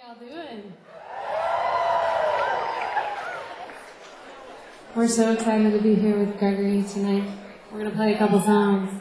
y'all doing? We're so excited to be here with Gregory tonight. We're going to play a couple songs.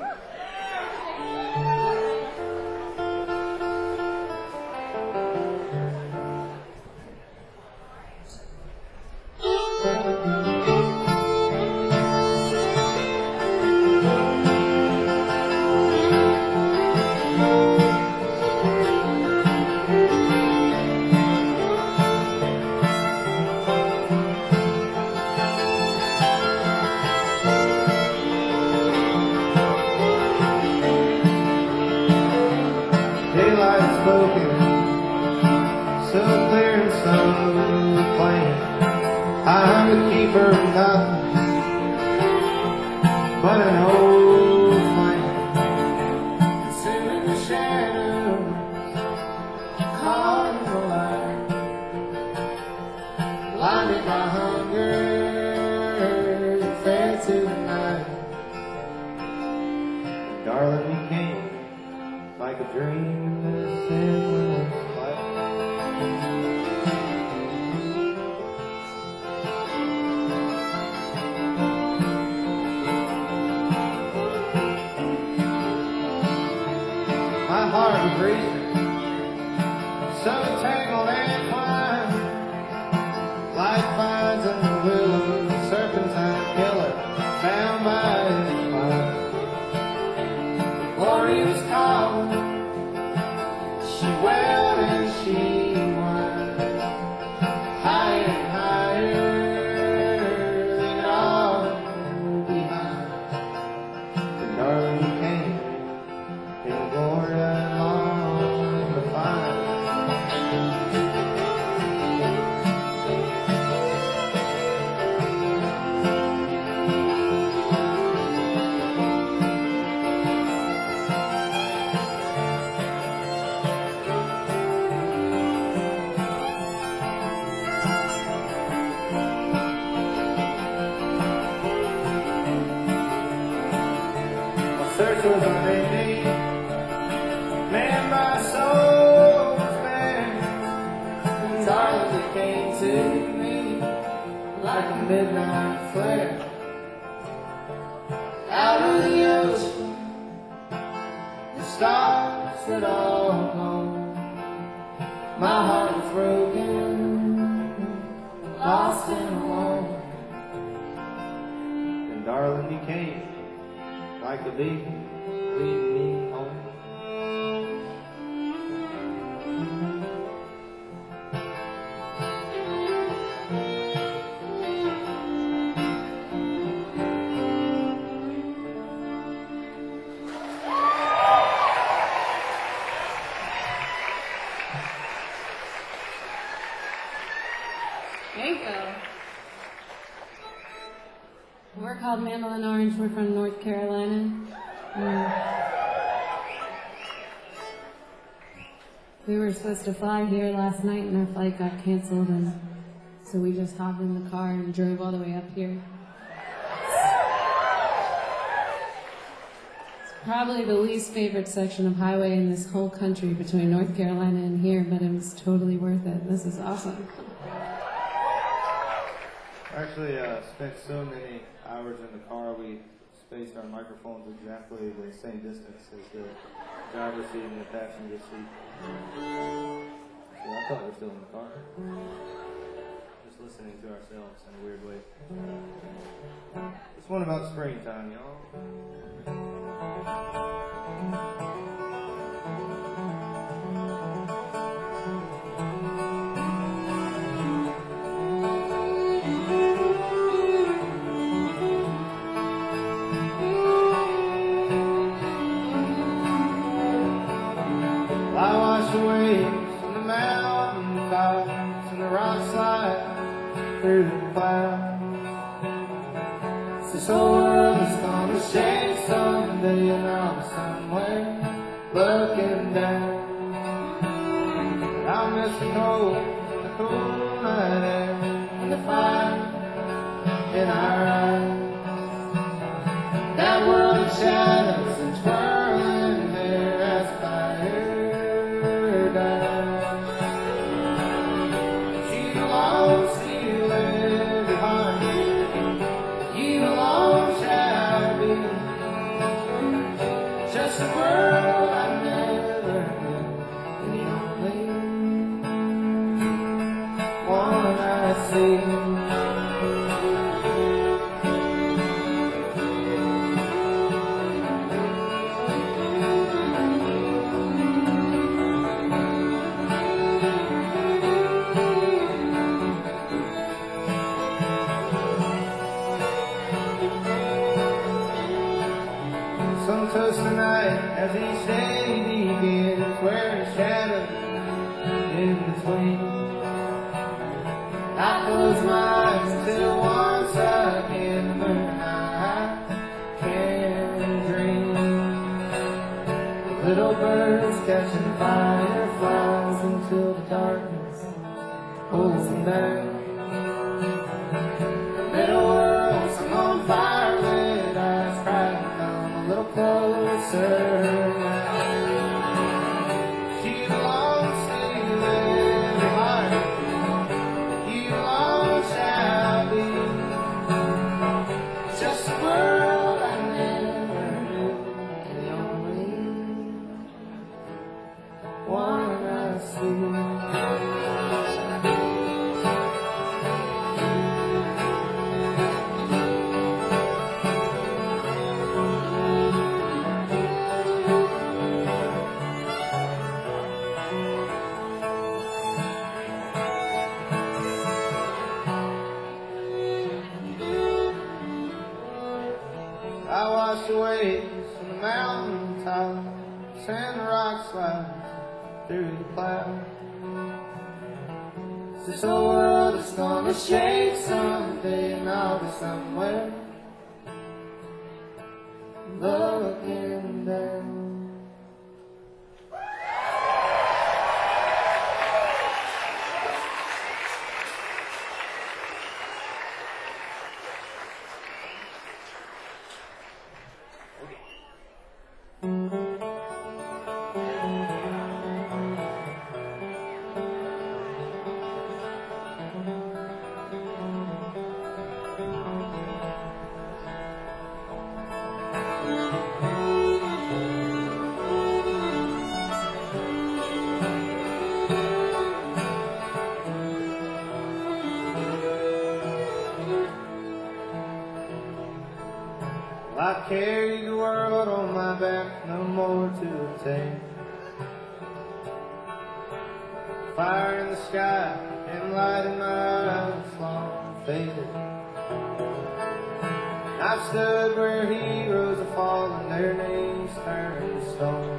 We're called Mandolin Orange. We're from North Carolina. We were supposed to fly here last night and our flight got canceled, and so we just hopped in the car and drove all the way up here. It's probably the least favorite section of highway in this whole country between North Carolina and here, but it was totally worth it. This is awesome. Actually, spent so many hours in the car, we spaced our microphones exactly the same distance as the driver's seat and the passenger seat. So I thought we were still in the car. Just listening to ourselves in a weird way. This one about springtime, y'all. Through the clouds, this whole world is gonna shake someday, and I'm somewhere looking down. And I'll miss the cold, the cool night air, and the fire in our eyes. That world of shadows and twirling hair as fire dies. see. Some toast tonight as each day begins, wearing shadows in between. I close my eyes until once again I can dream. The little birds catching fireflies until the darkness pulls them down. The middle world's on fire, lit eyes cry. A little closer now. She belongs to every heart. You alone shall be. Just a world I never knew, and the only one I see. I wash the waves from the mountain tops and the rock slides through the clouds. This whole world is gonna shake someday, and I'll be somewhere looking down. I carry the world on my back, no more to attain. Fire in the sky and light in my eyes, long faded. I've stood where heroes have fallen, their names turned to stone.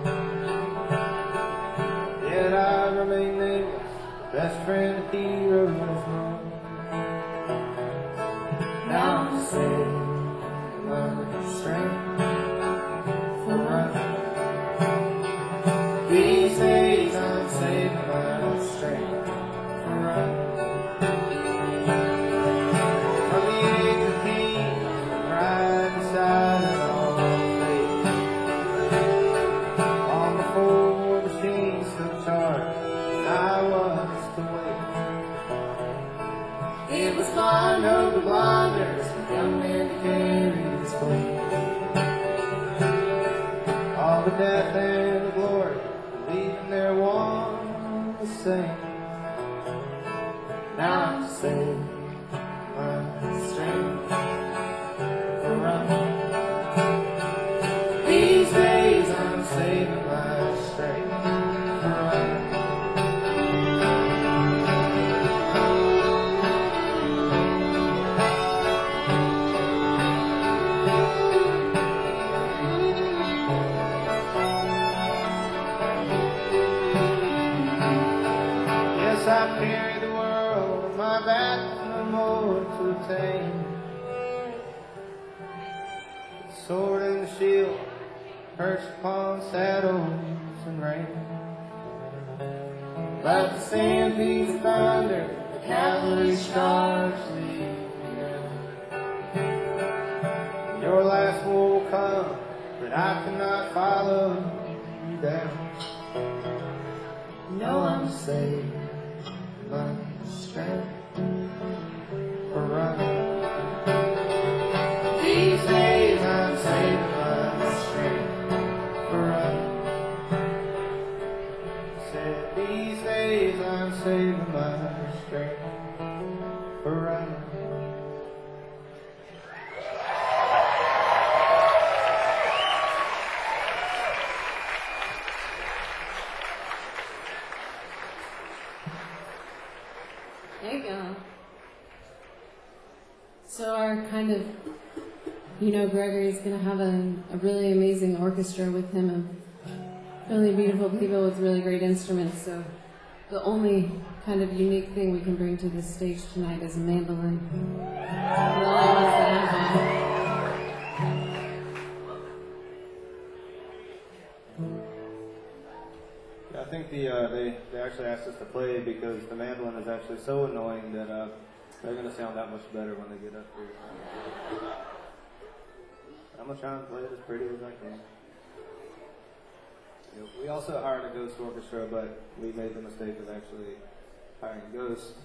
Yet I remain nameless, the best friend a hero has known. Now I'm saved. Strength for running. These days I'm saving my strength for running. From the age of pain, right beside it all fade. Long before the machines took charge, I was to wait. It was fun, no blinders, young men to carry this weight. All the death and the glory, leaving there one the same. Now I'm saved my strength for running. These days I'm saving my strength for running. I carry the world on my back, no more to attain. The sword and the shield perched upon saddles and reins. Like the stampedes of thunder, the cavalry charge lead me. Your last war will come, but I cannot follow you down. No, I'm saved. My strength for running. These days I'm saving my strength for running. Said these days I'm saving my strength for There you go. So our kind of, Gregory's going to have a really amazing orchestra with him of really beautiful people with really great instruments. So the only kind of unique thing we can bring to this stage tonight is a mandolin. He only wants to have one. I think they actually asked us to play because the mandolin is actually so annoying that they're going to sound that much better when they get up here. I'm going to try and play it as pretty as I can. We also hired a ghost orchestra, but we made the mistake of actually hiring ghosts.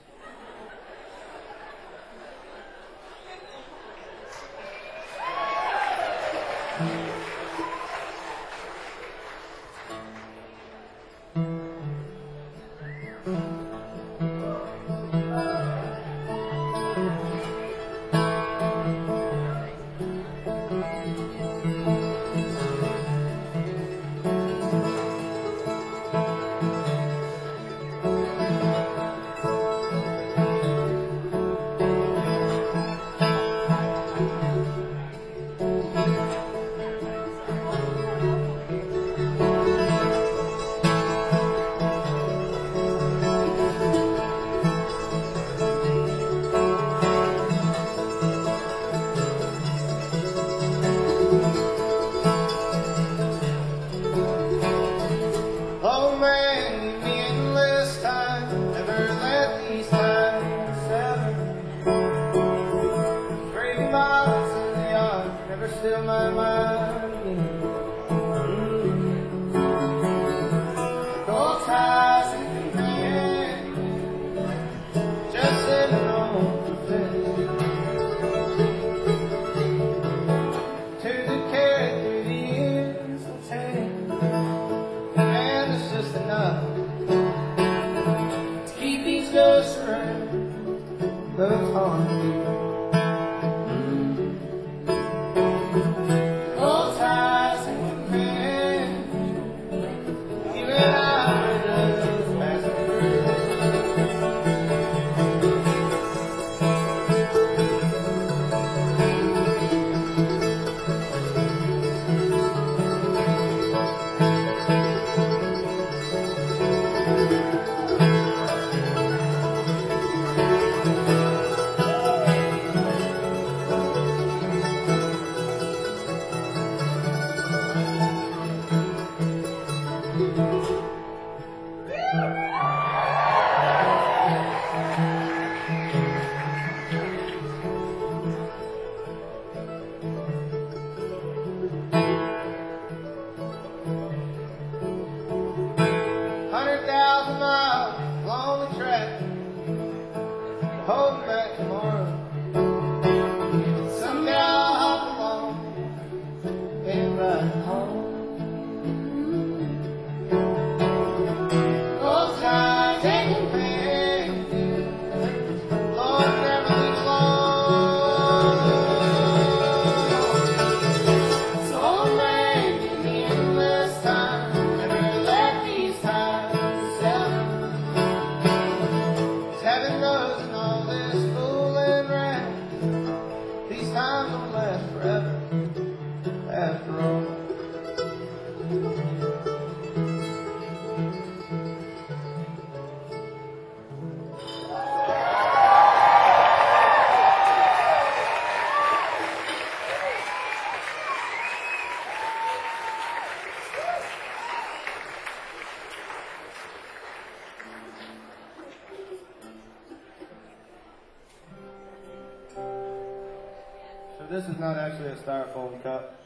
This is not actually a styrofoam cup.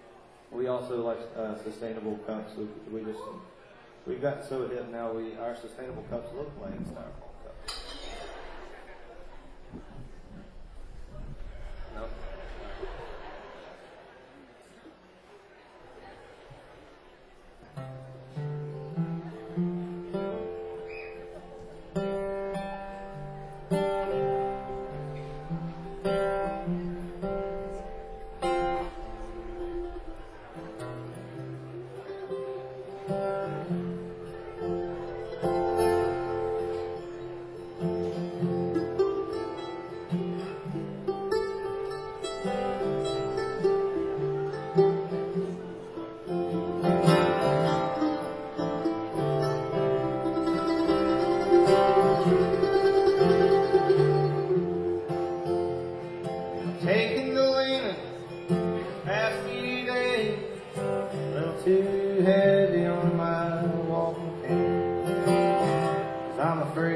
We also like sustainable cups. We've gotten so hip now. Our sustainable cups look like styrofoam cups. No.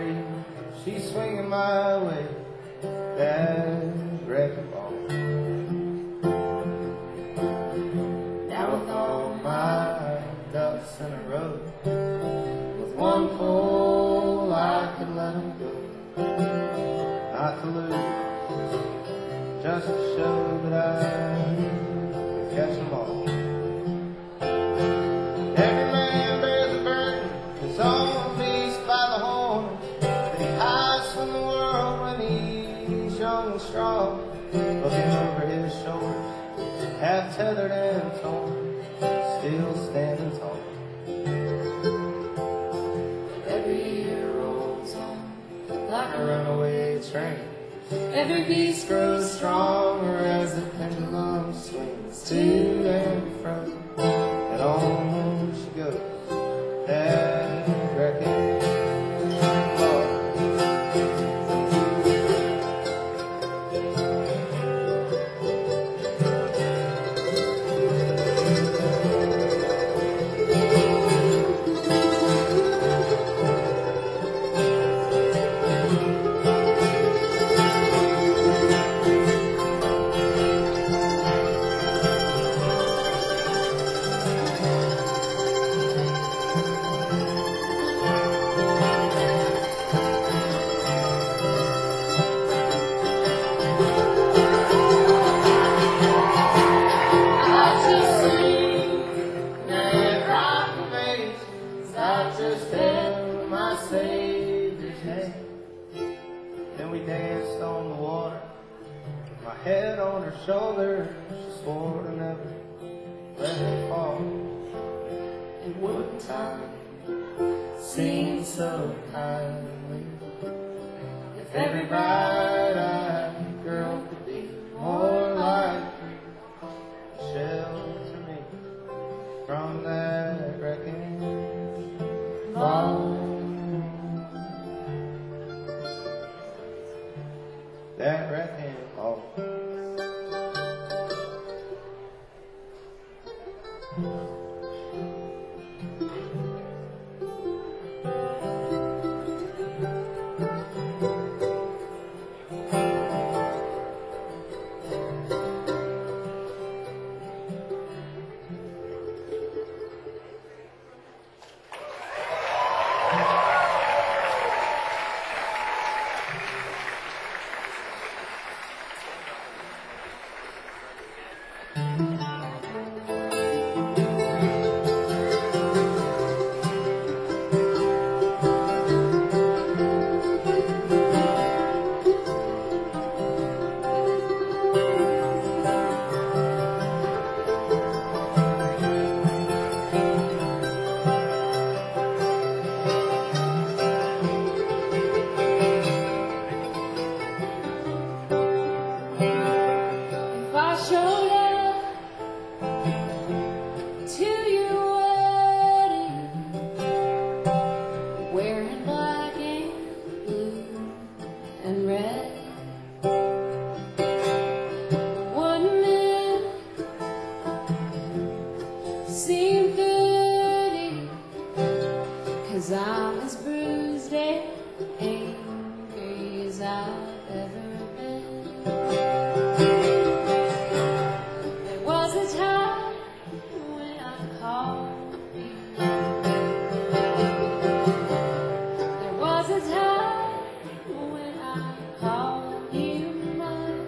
tree. She's swinging my way, that wrecking ball. Now with all my ducks in a row, with one pull I could let 'em go. Not to lose, just to show that I could catch 'em all. Every man bears a burden, his own beast by the horns, that he hides from the world when he's young and strong. Looking over his shoulders, half tethered and torn, still standing tall. Every year rolls on like a runaway train. Every beast grows stronger as the pendulum swings to and fro. And on she goes, that wrecking ball. Then we danced on the water, my head on her shoulder. She swore to never let me fall. And wouldn't time seem so kindly if every bright-eyed girl could be more like you, shelter me from that wrecking ball. That wrecking ball. I'm as bruised and angry as I've ever been. There was a time when I called you. There was a time when I called you mine.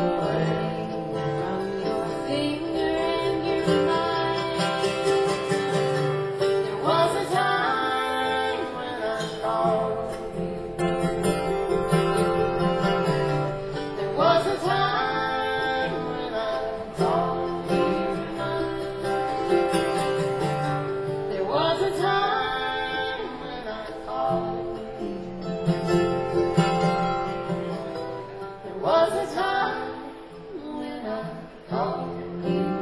away from your finger and your mind. There was a time when I called you. There was a time when I called you. There was a time when I called you. There was a time when I called you.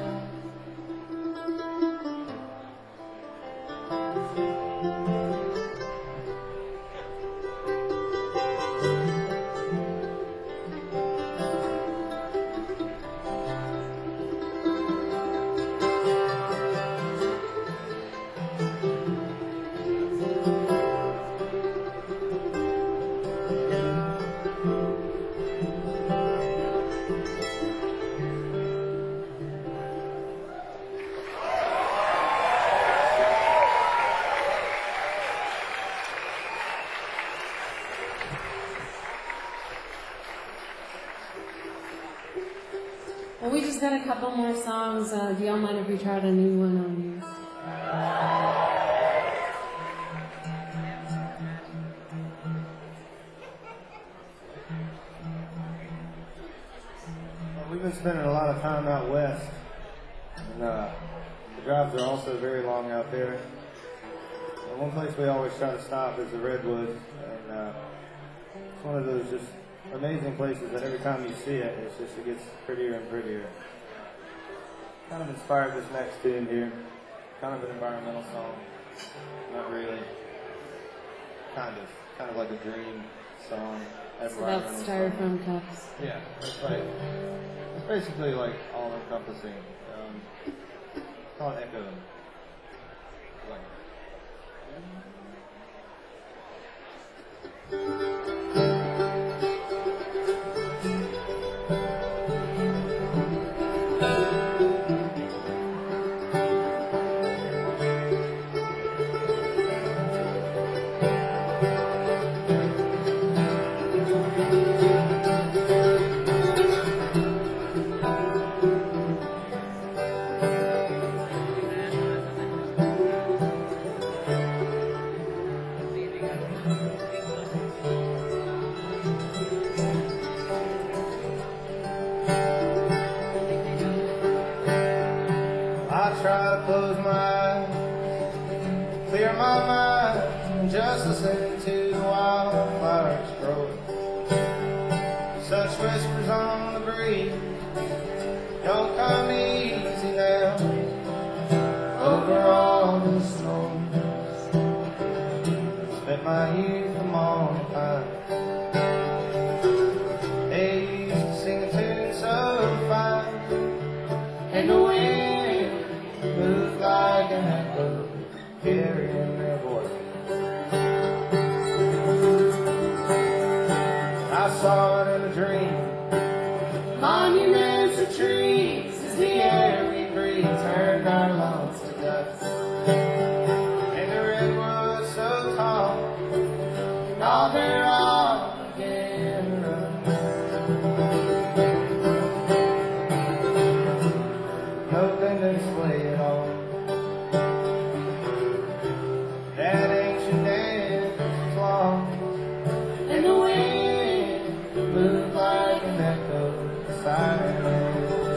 Well, we just got a couple more songs. Do y'all mind if we tried a new one on you? We've been spending a lot of time out west, and the drives are also very long out there. And one place we always try to stop is the Redwoods, and it's one of those just amazing places that every time you see it, it gets prettier and prettier. Kind of inspired this next tune here, kind of an environmental song, not really, kind of like a dream song. It's about environmental song. styrofoam cups. Yeah, it's like, it's basically like all encompassing. Call it echo. Like, I try to close my eyes, clear my mind, just listen to the wildflowers grow. Such whispers on the breeze, don't come easy now, over all the snow. Spent my youth among the pines. They used to sing a tune so fine, and the wind moved like an echo, carrying their voice. I saw it in a dream, monuments of trees, as the air we breathe turned our lungs to dust. And the redwoods so tall, and all their all began to run. Hoping to display it all. That ancient dance long, and the wind moved like an echo, the silence.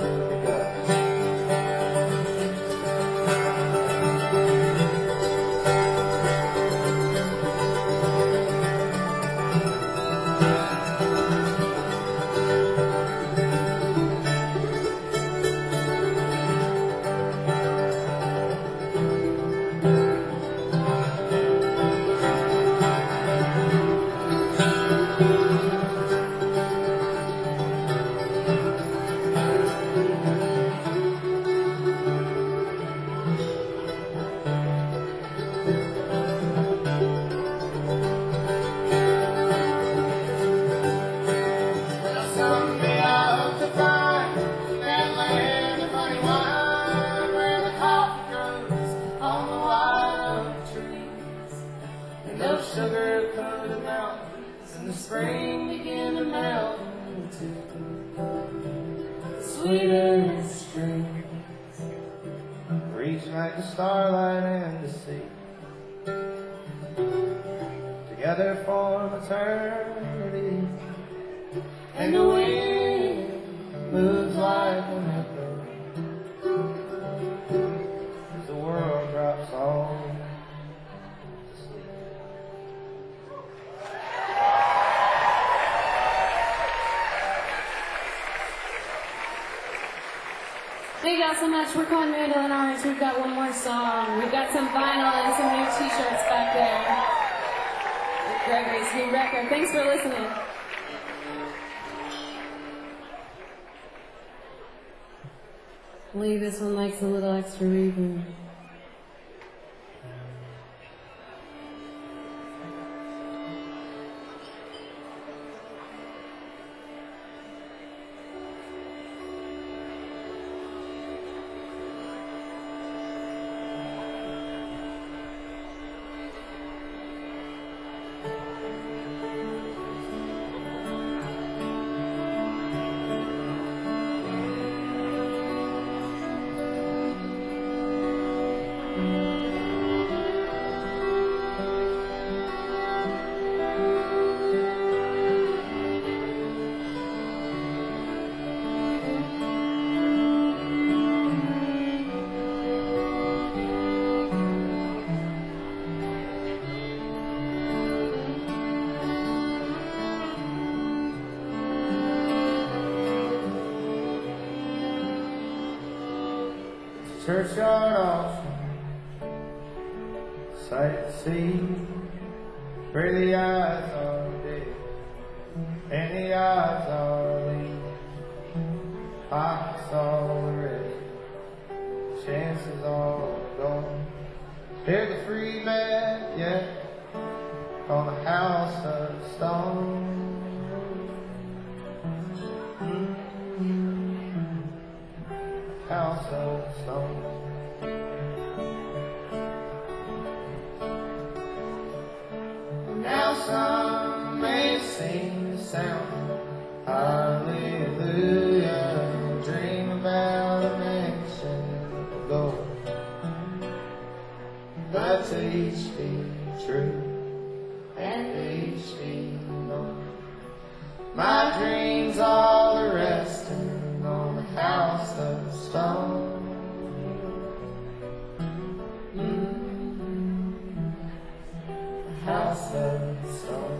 Someday I hope to find that land of honey wine, where the coffee grows on the wild oak trees, and those sugar-coated mountains in the spring begin to melt into sweeter strings, reach like the starlight and the sea, together for eternity. And the wind moves like an echo as the world drops off to sleep. Thank y'all so much. We're calling Mandolin Orange. We've got one more song. We've got some vinyl and some new t-shirts back there. Gregory's new record. Thanks for listening. I believe this one likes a little extra reverb. Churchyard auction, sight to see, where the eyes are dead and the eyes are lean. Pockets all ready, chances all gone. Hear the free man yet on a house of stone. House of stone. Now some may sing the sound, hallelujah, dream about a mansion of gold. But to each be true, and each be known. My dreams all are resting on a house of stone. A house of stone.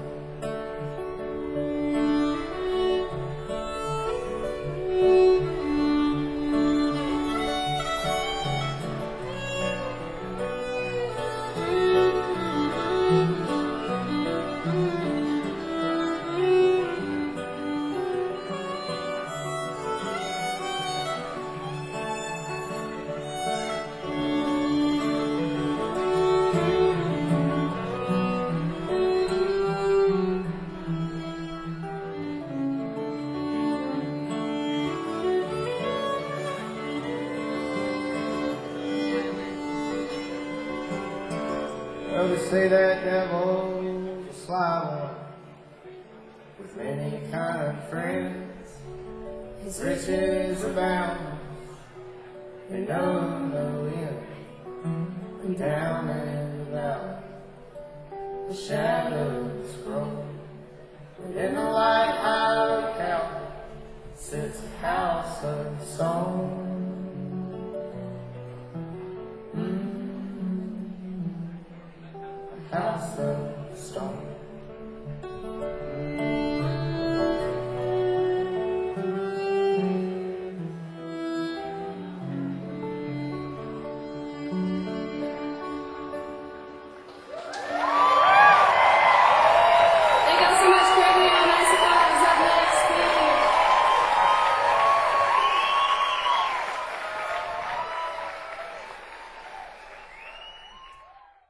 Well, they say that devil's a sly one with many kind friends. His riches abound, they know no end. And down in the valley, the shadows grow. And in the light of Calvary sits a house of stone. House of stone. Thank y'all so much, Greg.